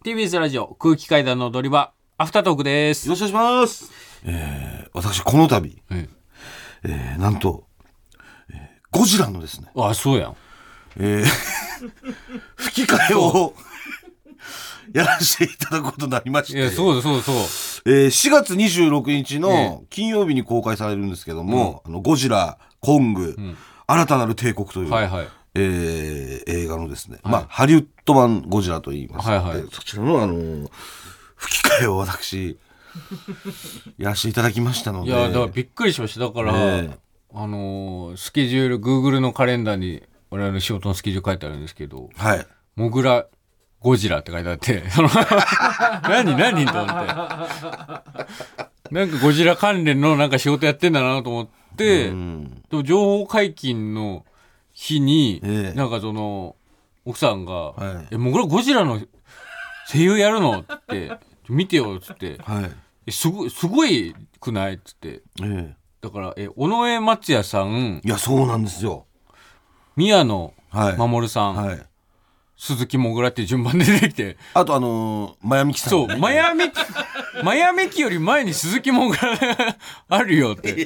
TBS ラジオ空気階段の踊り場アフタートークです。 よろしくお願いします。私この度、なんと、ゴジラのですね、 そうやん、 吹き替えをやらせていただくことになりまして、 そう 4月26日の金曜日に公開されるんですけども、ゴジラコング、新たなる帝国という、映画のですね、ハリウッド版ゴジラと言います、そちらの吹き替えを私やらせていただきましたので、 いやだからびっくりしました。だから、スケジュール Google のカレンダーに我々の仕事のスケジュール書いてあるんですけど、モグラゴジラって書いてあって何と思ってなんかゴジラ関連のなんか仕事やってんだなと思って、でも情報解禁の日に、なんかその奥さんがモグラゴジラの声優やるのって見てよっつって、すごいくないっつって、だから尾上松也さん、 いやそうなんですよ、 宮野真守さん、鈴木もぐらって順番で出てきて、 あとマヤミキさん、 そうマヤミキより前に鈴木もぐらあるよって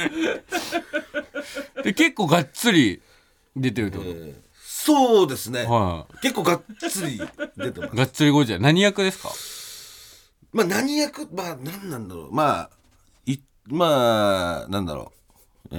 で結構がっつり出てると、 そうですね、結構がっつり出てます。 がっつりゴジラ何役ですか？ 何役、何なんだろう、なんだろう、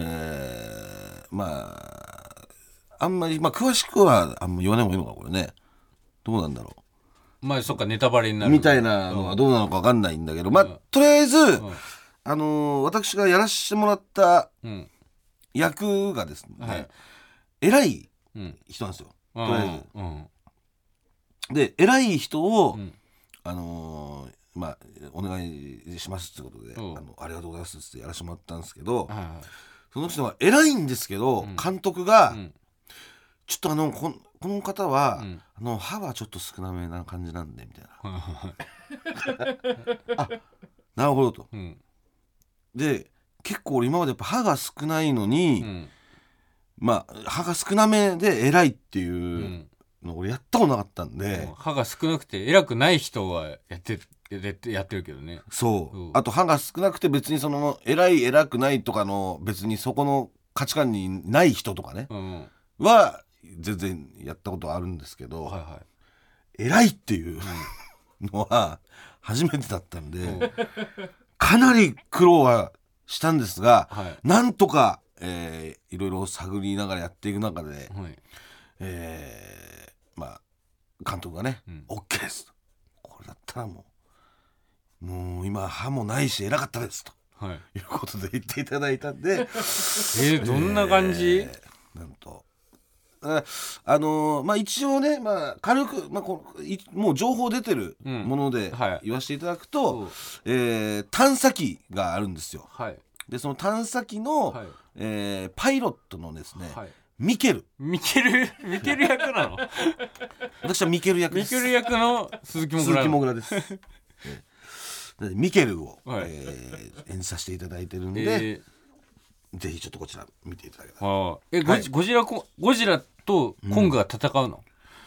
あんまり、詳しくはあんま言わない方がいいのか、これね。どうなんだろう。そっか、ネタバレになるみたいなのはどうなのか分かんないんだけど、とりあえず、私がやらせてもらった役がですね、偉い人なんですよ、とりあえず。で、偉い人を、お願いしますってことで、ありがとうございますってやらせてもらったんですけど、その人は偉いんですけど、監督が、ちょっとこの方は、歯はちょっと少なめな感じなんでみたいなあ、なるほどと、で結構俺今までやっぱ歯が少ないのに、歯が少なめで偉いっていうの俺やったことなかったんで、 歯が少なくて偉くない人はやってるけどね。 そう、あと歯が少なくて別にその偉くないとかの別にそこの価値観にない人とかね、は全然やったことあるんですけど、偉いっていうのは初めてだったんで、かなり苦労はしたんですが、なんとか、いろいろ探りながらやっていく中で、監督がね、OK ですと、これだったらもう今歯もないし偉かったですと、いうことで言っていただいたんでどんな感じ？ なんと一応ね、軽く、もう情報出てるもので言わせていただくと、探査機があるんですよ、でその探査機の、パイロットのですね、ミケル役なの？ 私はミケル役です。 ミケル役の鈴木もぐらです。ミケルを、演じさせていただいてるんで、ぜひちょっとこちら見ていただけたら。 ゴジラとコングが戦うの？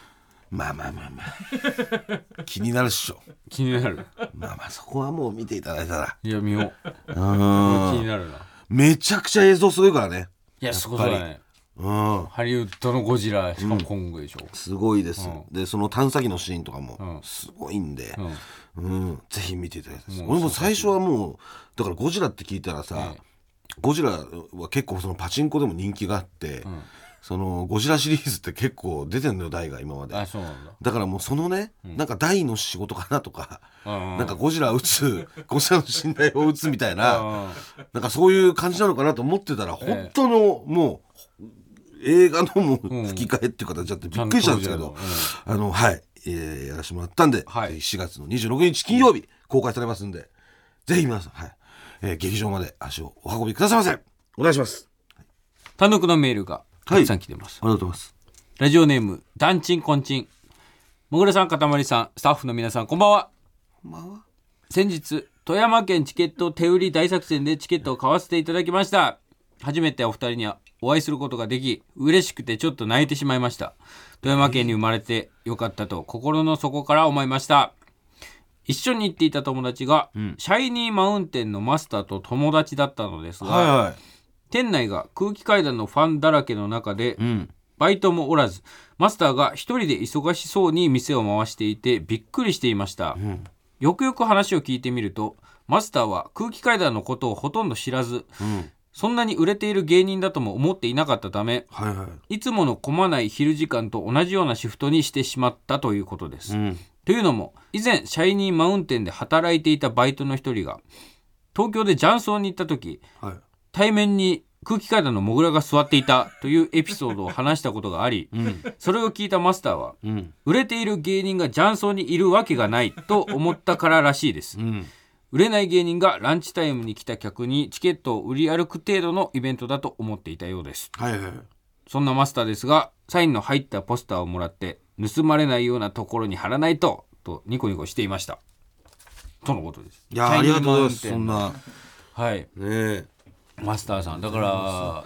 気になるっしょ。 気になる。 そこはもう見ていただいたら。 いや見よう。気になるな。 めちゃくちゃ映像すごいからね。 いやすごいね。ハリウッドのゴジラしかもコングでしょ。 すごいです。でその探査機のシーンとかもすごいんで、ぜひ見ていただきたいです。俺も最初はもうだからゴジラって聞いたらさ、ゴジラは結構そのパチンコでも人気があって、そのゴジラシリーズって結構出てんのよ、台が今まで。 そうなんだ。 だからもうそのね、なんか台の仕事かなとか、なんかゴジラの信頼を打つみたいな、なんかそういう感じなのかなと思ってたら、本当のもう映画のもう吹き替えっていう形だってびっくりしたんですけど、やらせてもらったんで、4月の26日金曜日公開されますんで、ぜひ皆さん、劇場まで足をお運びくださいませ。お願いします。 単独のメールがたくさん来てます。 ありがとうございます。 ラジオネームダンチンコンチン。もぐらさん、かたまりさん、スタッフの皆さん、こんばんは。先日富山県チケット手売り大作戦でチケットを買わせていただきました。初めてお二人にはお会いすることができ、嬉しくてちょっと泣いてしまいました。富山県に生まれてよかったと心の底から思いました。 一緒に行っていた友達が、シャイニーマウンテンのマスターと友達だったのですが、店内が空気階段のファンだらけの中で、バイトもおらず、マスターが一人で忙しそうに店を回していてびっくりしていました。よくよく話を聞いてみると、マスターは空気階段のことをほとんど知らず、そんなに売れている芸人だとも思っていなかったため、いつもの混まない昼時間と同じようなシフトにしてしまったということです。というのも、以前シャイニーマウンテンで働いていたバイトの一人が東京で雀荘に行った時、対面に空気階段のモグラが座っていたというエピソードを話したことがあり、それを聞いたマスターは、売れている芸人が雀荘にいるわけがないと思ったかららしいです。売れない芸人がランチタイムに来た客にチケットを売り歩く程度のイベントだと思っていたようです。そんなマスターですが、サインの入ったポスターをもらって盗まれないようなところに貼らないとニコニコしていましたとのことです。 いや、ありがとうございます。そんな、 はいね、マスターさんだから、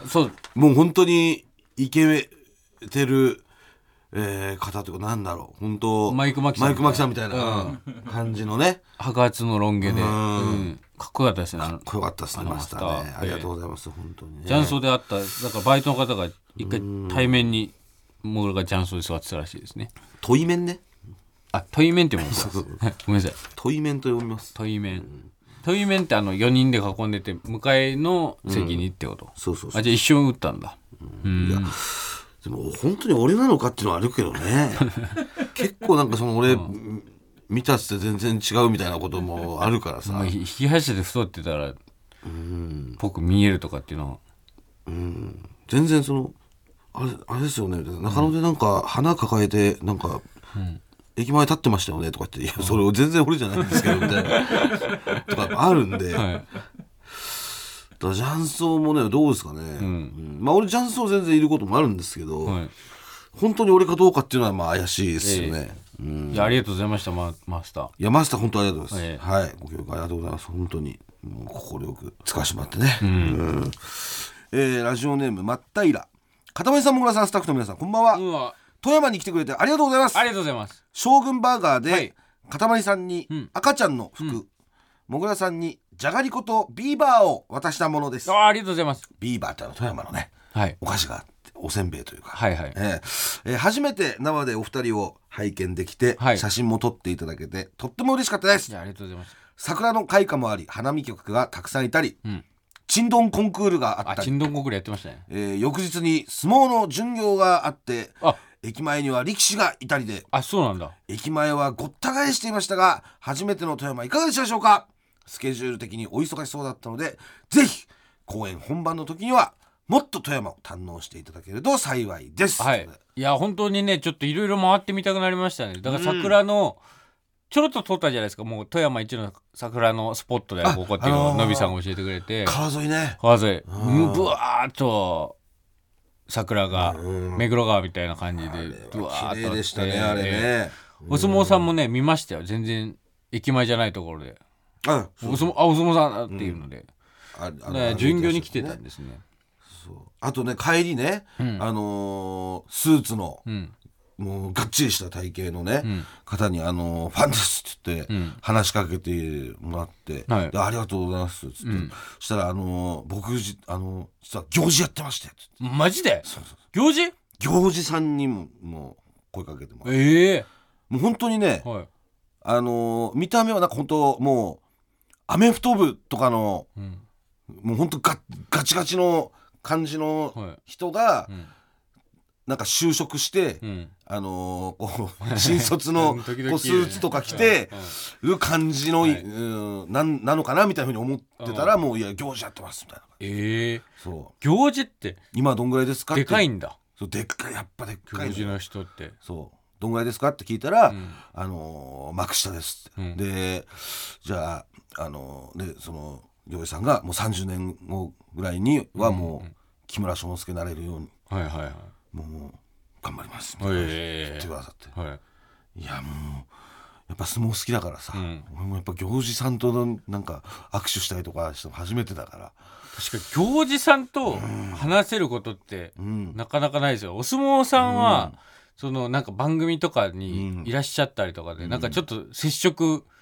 そうもう本当にイケてる、方というか、なんだろう、本当マイクマキさんみたいな感じのね、 白髪のロン毛で、かっこよかったですね。 かっこよかったですね、マスターね。ありがとうございます。本当にね。 雀荘であった、だからバイトの方が一回対面にモグラが雀荘で座ってたらしいですね。 対面ね。 対面って読むんですか。ごめんなさい。 対面と読みます。 対面って4人で囲んでて向かいの席にってこと。 そうじゃあ一瞬打ったんだ。 いやでも本当に俺なのかっていうのはあるけどね。結構なんかその俺、見たって全然違うみたいなこともあるからさ。 引き走って太ってたら僕見えるとかっていうのは、 全然そのあれですよね。中野でなんか花抱えてなんか、駅前立ってましたよねとか言って、いやそれ全然俺じゃないんですけどみたいなとかあるんで、だから雀荘もね、どうですかね、まあ俺雀荘全然いることもあるんですけど、本当に俺かどうかっていうのはまあ怪しいですよね。 いや、ありがとうございました、マスター。 いや、マスター本当ありがとうございます。はい、ご協力ありがとうございます。本当にもう心よく使わせてもらってね。ラジオネームまったいら、片目さん、もぐらさん、スタッフの皆さん、こんばんは。富山に来てくれてありがとうございます。 ありがとうございます。 将軍バーガーで、かたまりさんに赤ちゃんの服、もぐらさんにじゃがりことビーバーを渡したものです。 ありがとうございます。 ビーバーって富山のね、お菓子があって、おせんべいというか、初めて生でお二人を拝見できて、写真も撮っていただけてとっても嬉しかったです。 ありがとうございます。 桜の開花もあり、花見客がたくさんいたり、ちんどんコンクールがあったり、 ちんどんコンクールやってましたね。 翌日に相撲の巡業があって、駅前には力士がいたりで、 そうなんだ。 駅前はごった返していましたが、初めての富山いかがでしたでしょうか。スケジュール的にお忙しそうだったので、ぜひ公演本番の時にはもっと富山を堪能していただけると幸いです。 いや本当にね、ちょっといろいろ回ってみたくなりましたね。だから桜のちょろっと通ったじゃないですか。もう富山一の桜のスポットだよここっていうのをのびさんが教えてくれて、 川沿いね、 川沿いブワーッと桜が目黒川みたいな感じでブワーッと、 綺麗でしたね、あれね。 お相撲さんもね見ましたよ。全然駅前じゃないところで、お相撲さんっていうので、巡業に来てたんですね。 あとね、帰りね、スーツの、もうがっちりした体型のね、方にファンですって言って、話しかけてもらって、ありがとうございますっつって、そしたら僕実は行事やってまして。 マジで？行事さんにも声かけてもらって、もう本当にね、見た目はなんか本当もうアメフト部とかの、もう本当ガチガチの感じの人が、なんか就職して、新卒のスーツとか着てる感じの、なのかなみたいなふうに思ってたら、もういや行事やってますみたいな。 そう行事って今どんぐらいですかって。 でかいんだ。 そう、でっかい、やっぱでっかい行事の人って。 そう、どんぐらいですかって聞いたら、幕下ですって、でじゃあでその行事さんがもう30年後ぐらいにはもう木村翔之介になれるように、もう頑張りますみたいな言ってくださって、いやもうやっぱ相撲好きだからさ、俺もやっぱ行司さんとなんか握手したりとかしても初めてだから。 確かに行司さんと話せることってなかなかないですよ。お相撲さんは、そのなんか番組とかにいらっしゃったりとかで、なんかちょっと接触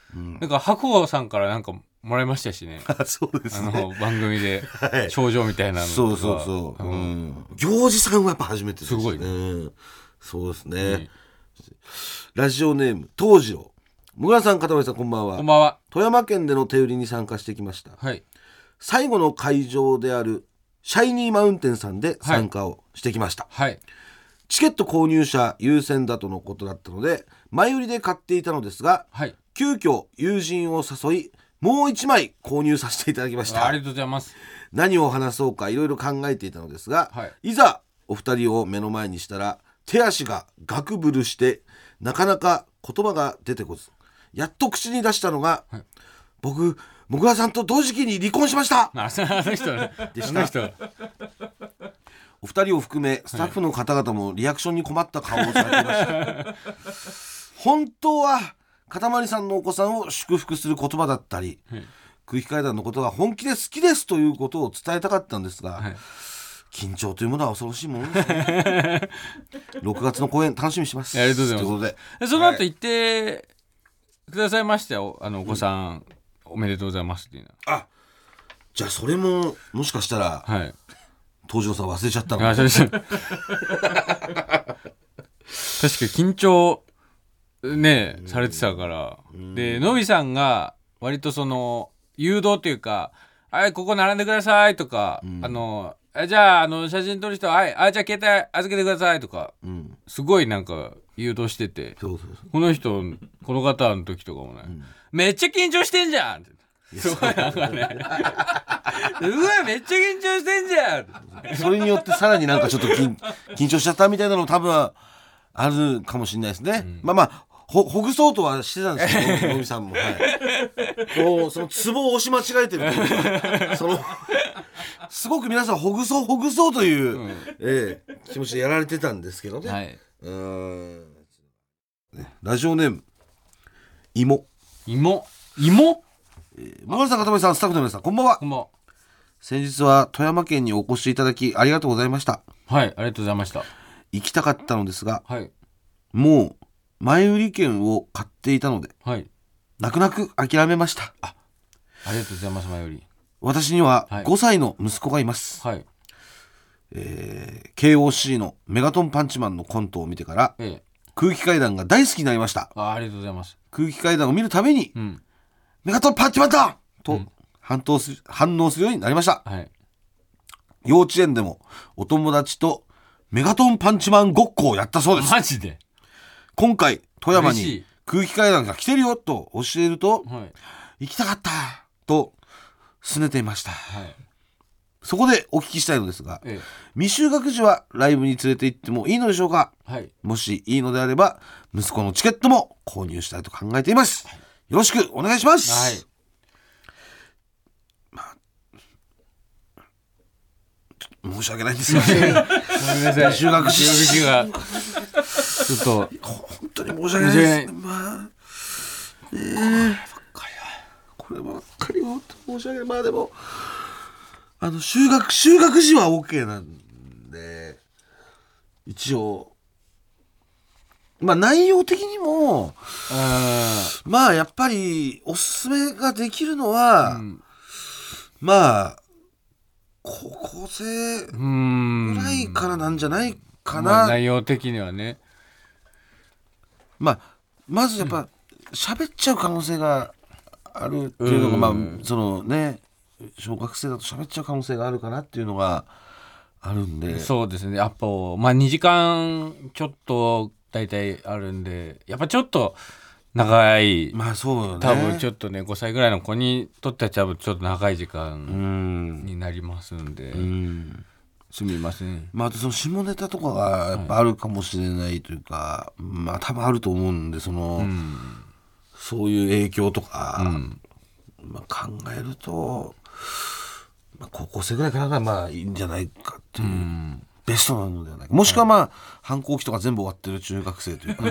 なんか白鵬さんからなんかもらいましたしね。 そうですね。 番組で賞状みたいなのとか。 そうそうそう。行司さんはやっぱ初めてですね。 すごいね。 そうですね。ラジオネーム東次郎。もぐらさん、片森さん、こんばんは。 こんばんは。 富山県での手売りに参加してきました。 はい。 最後の会場であるシャイニーマウンテンさんで参加をしてきました。 はい。 チケット購入者優先だとのことだったので前売りで買っていたのですが、 はい、 急遽友人を誘いもう1枚購入させていただきました。 ありがとうございます。 何を話そうかいろいろ考えていたのですが、 はい、 いざお二人を目の前にしたら手足がガクブルしてなかなか言葉が出てこず、やっと口に出したのが、はい、僕もぐらさんと同時期に離婚しました。 あの人ね。 でした。お二人を含めスタッフの方々もリアクションに困った顔をされていました、はい、本当はかたまりさんのお子さんを祝福する言葉だったり、はい、空気階段のことが本気で好きですということを伝えたかったんですが、はい、緊張というものは恐ろしいものですね6月の公演楽しみにしてます。 ありがとうございます。 ということでその後言ってくださいましたよ。お子さん、おめでとうございますっていうの。 あ、じゃあそれももしかしたら、はい、東條さん忘れちゃったのか確か緊張ねされてたから。でのびさんが割とその誘導というか、はいここ並んでくださいとか、じゃあ写真撮る人はいじゃあ携帯預けてくださいとか、すごいなんか誘導してて、この人この方の時とかもね、めっちゃ緊張してんじゃんってすごいなんかねうわめっちゃ緊張してんじゃんそれによってさらになんかちょっと緊張しちゃったみたいなのも多分あるかもしれないですね、まあほぐそうとはしてたんですけどのびさんも、はい、そのツボを押し間違えてるというかすごく皆さんほぐそうという、気持ちでやられてたんですけどね、はい、ラジオネーム芋もぐらさん、かたまりさん、スタッフの皆さん、こんばんは。こんばんは。先日は富山県にお越しいただきありがとうございました。 はい、ありがとうございました。 行きたかったのですが、 はい、 もう前売り券を買っていたので、 はい、 泣く泣く諦めました。 ありがとうございます。前売り。 私には5歳の息子がいます。はい、KOC のメガトンパンチマンのコントを見てから、空気階段が大好きになりました。 ありがとうございます。 空気階段を見るたびに、メガトンパンチマンだと、反応するようになりました、はい、幼稚園でもお友達とメガトンパンチマンごっこをやったそうです。 マジで。 今回富山に空気階段が来てるよと教えると、はい、行きたかったと拗ねていました、はい、そこでお聞きしたいのですが、未就学児はライブに連れて行ってもいいのでしょうか、はい、もしいいのであれば息子のチケットも購入したいと考えています、はい、よろしくお願いします、はい、申し訳ないんですが就学児がちょっと本当に申し訳ないです。こればっかりは申し訳ない。まあでも就学時は OK なんで一応まあ内容的にもまあやっぱりおすすめができるのは、まあ高校生ぐらいからなんじゃないかな、 内容的にはね。 まずやっぱ喋っちゃう可能性があるっていうのが、そのね小学生だと喋っちゃう可能性があるかなっていうのがあるんで。 そうですね。やっぱ2時間ちょっと大体あるんで、やっぱちょっと長い、 そうよね、 多分ちょっとね5歳ぐらいの子にとっては多分ちょっと長い時間になりますんで、すみません。 あとその下ネタとかがやっぱあるかもしれないというか、多分あると思うんで、そういう影響とか、考えると、高校生ぐらいからがいいんじゃないかっていう、ベストなのではないか。もしくは反抗期とか全部終わってる中学生というか、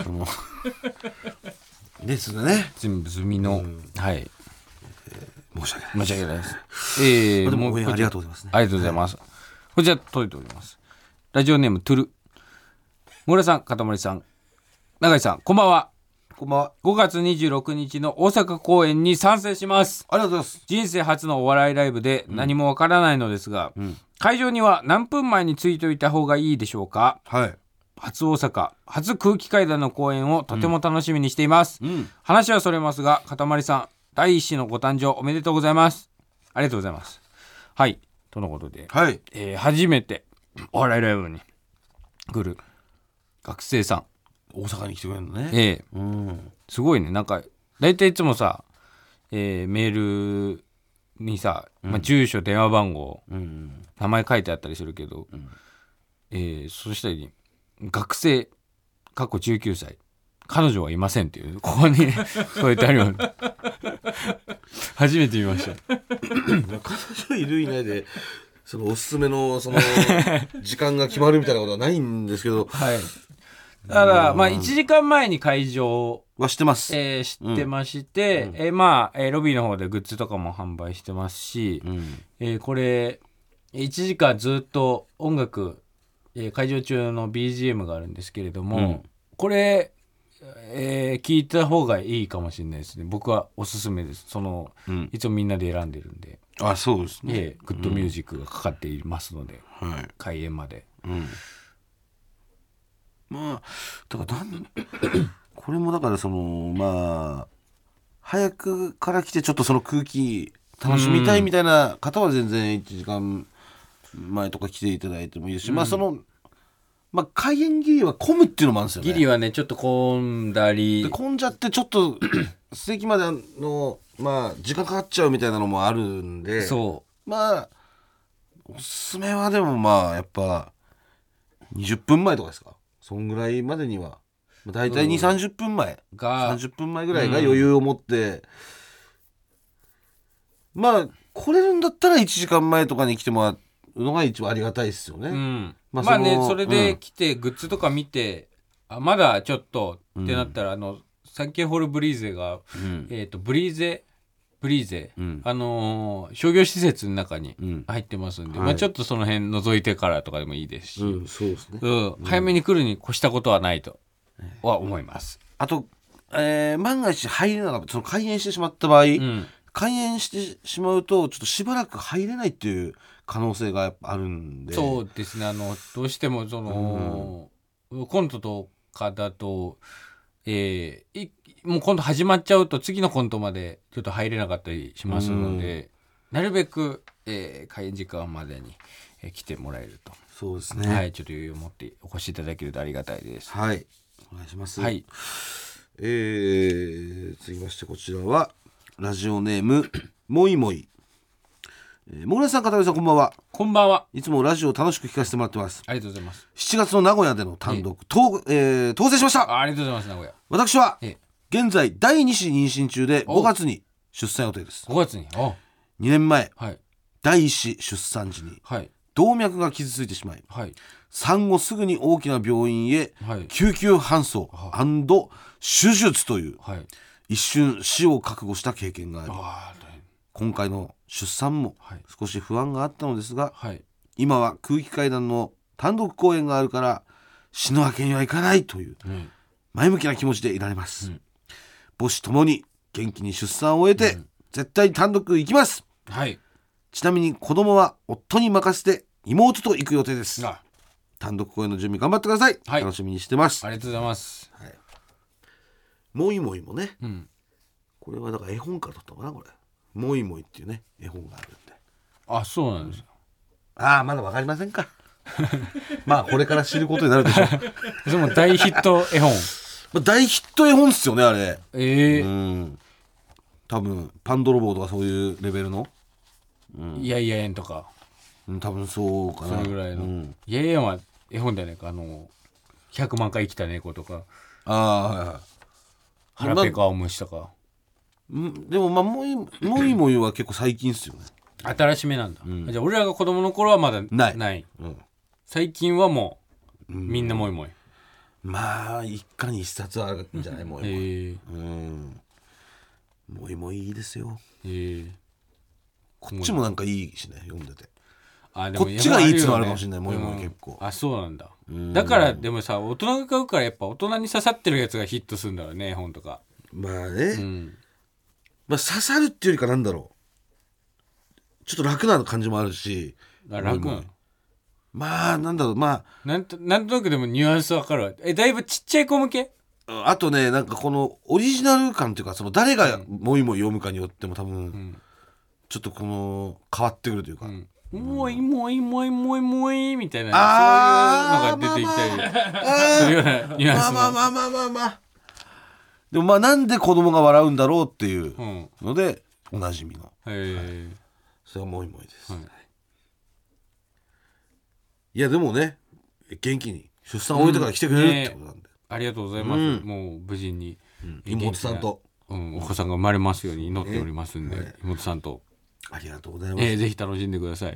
ですね。 全部済みの、はい。 申し訳ないです。 でも応援ありがとうございますね。 ありがとうございます。こちら届いております。ラジオネームトゥル。もぐらさん、かたまりさん、永井さん、こんばんは。 こんばんは。 5月26日の大阪公演に参戦します。 ありがとうございます。 人生初のお笑いライブで何もわからないのですが、会場には何分前に着いておいた方がいいでしょうか。 はい。 初大阪、初空気階段の公演をとても楽しみにしています。話はそれますが、かたまりさん、第一子のご誕生おめでとうございます。ありがとうございます。はい。とのことで、 はい。 初めてお笑いライブに来る学生さん。 大阪に来てくれるのね。 すごいね。なんか、だいたいいつもさ、メールにさ、住所、電話番号、名前書いてあったりするけど、そしたら学生、過去19歳、彼女はいませんっていう、ここに添えてあるような。初めて見ました。 彼女いるいないで、そのおすすめのその時間が決まるみたいなことはないんですけど、 はい。だから、1時間前に会場はしてます。 知ってまして、ロビーの方でグッズとかも販売してますし、これ、1時間ずっと音楽、会場中の BGM があるんですけれども、これ、聞いた方がいいかもしれないですね。僕はおすすめです。いつもみんなで選んでるんで。 あ、そうですね。 グッドミュージックがかかっていますので、開演まで。 だからこれもだから早くから来てちょっとその空気楽しみたいみたいな方は全然1時間前とか来ていただいてもいいですし、開演ギリは混むっていうのもあるんですよね。 ギリはねちょっと混んだり混んじゃってちょっと席までの時間かかっちゃうみたいなのもあるんで、 そうおすすめはでもやっぱ20分前とかですか。そんぐらいまでにはだいたい 2,30 分前が30分前ぐらいが余裕を持って、来れるんだったら1時間前とかに来てもらうのが一番ありがたいですよね。 それで来てグッズとか見て、まだちょっとってなったら、サンケイホールブリーゼが、ブリーゼ、商業施設の中に入ってますんで、ちょっとその辺覗いてからとかでもいいですし、 そうですね。 早めに来るに越したことはないとは思います。 あと、万が一入れなかった、開園してしまった場合、開園してしまうとちょっとしばらく入れないっていう可能性がやっぱあるんで。 そうですね。どうしてもコントとかだと、もうコント始まっちゃうと次のコントまでちょっと入れなかったりしますので、なるべく、開演時間までに、来てもらえると。 そうですね。 はい、ちょっと余裕を持ってお越しいただけるとありがたいです。 はい、お願いします。 はい。 続きましてこちらはラジオネームもいもい。もぐらさん、片寄さん、こんばんは。 こんばんは。 いつもラジオ楽しく聞かせてもらってます。 ありがとうございます。 7月の名古屋での単独、当選しました。 ありがとうございます。名古屋。 私は現在第2子妊娠中で5月に出産予定です。 5月に 2年前、第1子出産時に動脈が傷ついてしまい、産後すぐに大きな病院へ救急搬送&手術という、一瞬死を覚悟した経験があり、今回の出産も少し不安があったのですが、今は空気階段の単独公演があるから死ぬわけにはいかないという前向きな気持ちでいられます。母子ともに元気に出産を終えて、絶対単独行きます。ちなみに子供は夫に任せて妹と行く予定です。単独公演の準備頑張ってください。楽しみにしてます。 ありがとうございます。 もいもいもね、これはだから絵本からだったのかな。これもいもいっていうね絵本があるんで。 あ、そうなんですよ。 まだわかりませんか。これから知ることになるでしょう。 でも大ヒット絵本。 大ヒット絵本っすよね、あれ。多分パンドロボーとかそういうレベルの、 いやいやえんとか、 多分そうかな。 それぐらいの、いやいやは絵本じゃないか。100万回生きた猫とか、腹ペカオムシとか。 でももいもいは結構最近っすよね。 新しめなんだ。じゃあ俺らが子供の頃はまだない。最近はもうみんなもいもい。 一家に一冊はあるんじゃない。もいもい。もいもいいいですよ。こっちもなんかいいしね、読んでて。 こっちがいいっていうのあるかもしれない、もいもい結構。 あ、そうなんだ。だからでもさ、大人が買うからやっぱ大人に刺さってるやつがヒットするんだろうね、絵本とか。 まあね、まあ刺さるっていうよりかなんだろう、ちょっと楽な感じもあるし。 楽なの？ まあなんだろう、まあなんとなくでもニュアンスわかるわ。だいぶちっちゃい子向け？ あとね、なんかこのオリジナル感っていうか、その誰がもいもい読むかによっても多分、ちょっとこの変わってくるというか、 もいもいもいもいもいみたいな、そういうのが出てきたりするようなニュアンスの。 まあでもまあなんで子供が笑うんだろうっていうので、おなじみの、それはもいもいです、いやでもね、元気に出産終えてから来てくれるってことなんで、 ありがとうございます、もう無事に、 妹さんと、 お子さんが生まれますように祈っておりますんで、妹さんとありがとうございます、 ぜひ楽しんでください。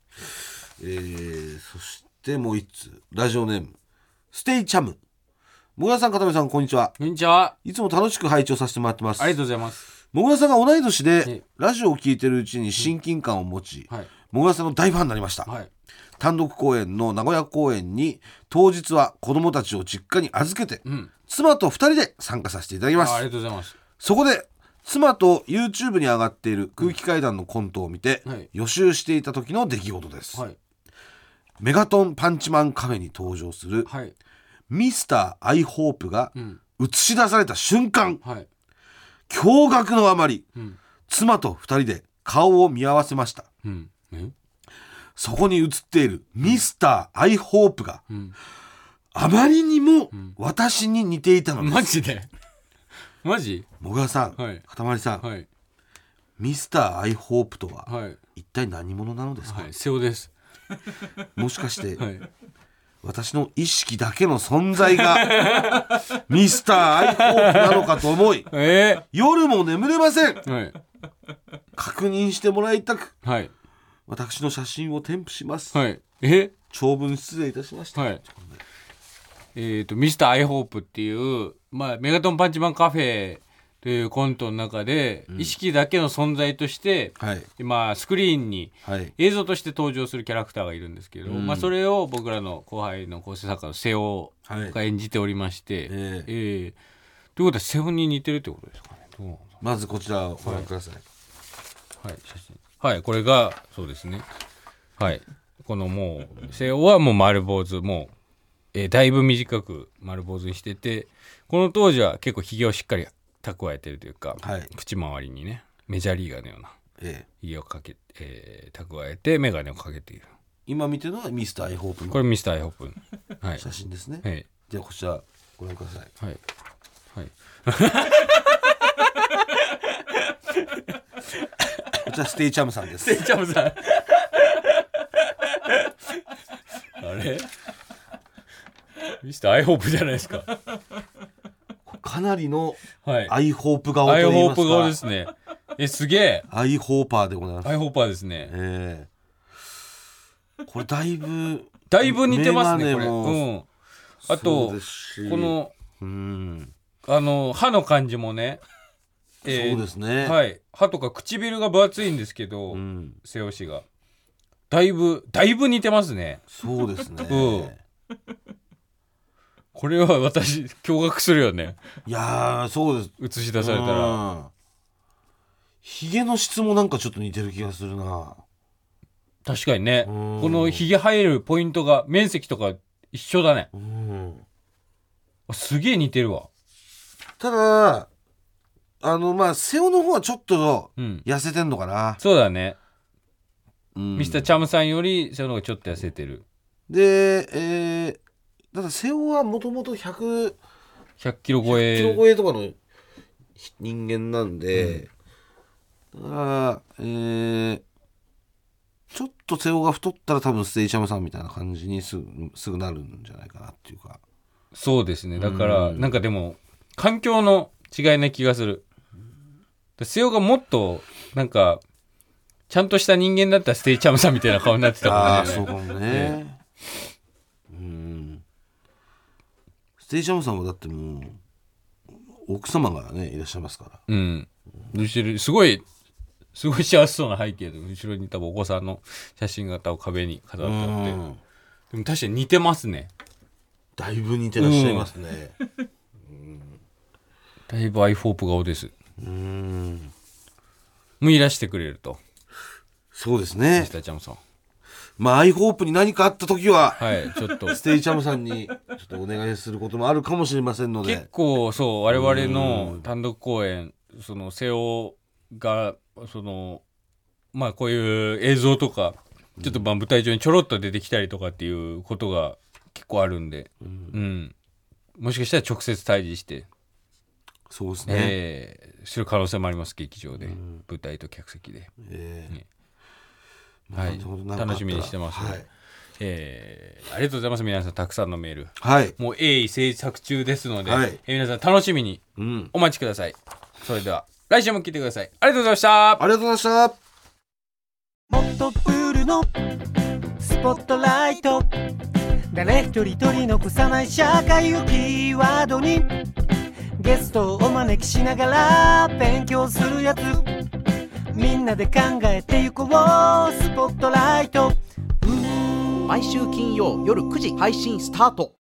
そしてもう一つ、ラジオネームステイチャム。もぐらさん、片目さん、こんにちは。 こんにちは。 いつも楽しく拝聴させてもらってます。 ありがとうございます。 もぐらさんが同い年でラジオを聞いてるうちに親近感を持ち、もぐらさんの大ファンになりました、単独公演の名古屋公演に当日は子供たちを実家に預けて、妻と2人で参加させていただきます。 ありがとうございます。 そこで妻と YouTube に上がっている空気階段のコントを見て、予習していた時の出来事です、メガトンパンチマンカフェに登場する、ミスターアイホープが映し出された瞬間、驚愕のあまり、妻と2人で顔を見合わせました、そこに映っているミスターアイホープが、あまりにも私に似ていたのです、 マジでマジ？ もぐらさん、かたまりさん、ミスターアイホープとは、一体何者なのですか？ 瀬尾です。 もしかして、私の意識だけの存在がミスターアイホープなのかと思い、夜も眠れません、確認してもらいたく、私の写真を添付します、長文失礼いたしました、 ミスターアイホープっていう、メガトンパンチマンカフェというコントの中で、意識だけの存在として、スクリーンに映像として登場するキャラクターがいるんですけど、それを僕らの後輩の構成作家の瀬尾が演じておりまして、ということは瀬尾に似てるってことですかね。 まずこちらをご覧ください。 写真、これがそうですね。このもう瀬尾はもう丸坊主、もう、だいぶ短く丸坊主にしてて、この当時は結構ひげをしっかり蓄えてるというか、口周りにねメジャーリーガーのようなひげをかけ、蓄えて眼鏡をかけている。 今見てるのはミスターアイホープの、 これミスターアイホープの、 写真ですね、ではこちらご覧ください。こちらステイチャムさんです。 ステイチャムさんあれミスターアイホープじゃないですか。 かなりのアイホープ顔といいますか、 アイホープ顔ですね。すげえ。 アイホーパーでございます。 アイホーパーですね。 これだいぶ似てますね、これ。あとこの歯の感じもね、 そうですね、 歯とか唇が分厚いんですけど、瀬尾氏がだいぶ似てますね。 そうですね、 これは私驚愕するよね。 いやそうです、 映し出されたら。 ヒゲの質もなんかちょっと似てる気がするな。 確かにね、このヒゲ生えるポイントが面積とか一緒だね。すげえ似てるわ。 ただ瀬尾の方はちょっと痩せてんのかな、 そうだね、ミスターチャムさんより瀬尾の方がちょっと痩せてる。 でただ瀬尾はもともと100 キロ超えとかの人間なんで、だからちょっと瀬尾が太ったら多分ステイチャムさんみたいな感じにすぐなるんじゃないかなっていうか。 そうですね、だからなんかでも環境の違いな気がする。瀬尾がもっとなんかちゃんとした人間だったらステイチャムさんみたいな顔になってたかもしれない。 そうかもね、ステイチャムさんはだってもう奥様がねいらっしゃいますから、 すごいすごい幸せそうな背景で後ろに多分お子さんの写真型を壁に飾ってあって、でも確かに似てますね。 だいぶ似てらっしゃいますね、 だいぶアイホープ顔です。もういらしてくれると。 そうですね。 ミスターチャムさん、 まあアイホープに何かあった時は、 はい、ちょっとステイチャムさんにちょっとお願いすることもあるかもしれませんので、 結構そう我々の単独公演、その瀬尾がそのまあこういう映像とかちょっとまあ舞台上にちょろっと出てきたりとかっていうことが結構あるんで、もしかしたら直接対峙してそうですね、 する可能性もあります。劇場で、舞台と客席で、はい、楽しみにしてます、ね。はい、ありがとうございます。皆さんたくさんのメール、はい、もう鋭意制作中ですので、はい、皆さん楽しみにお待ちください。それでは来週も聞いてください。ありがとうございました。 ありがとうございました。 もっとプールのスポットライト、誰一人取り残さない社会をキーワードにゲストをお招きしながら勉強するやつ、みんなで考えてゆこうスポットライト。 毎週金曜夜9時配信スタート。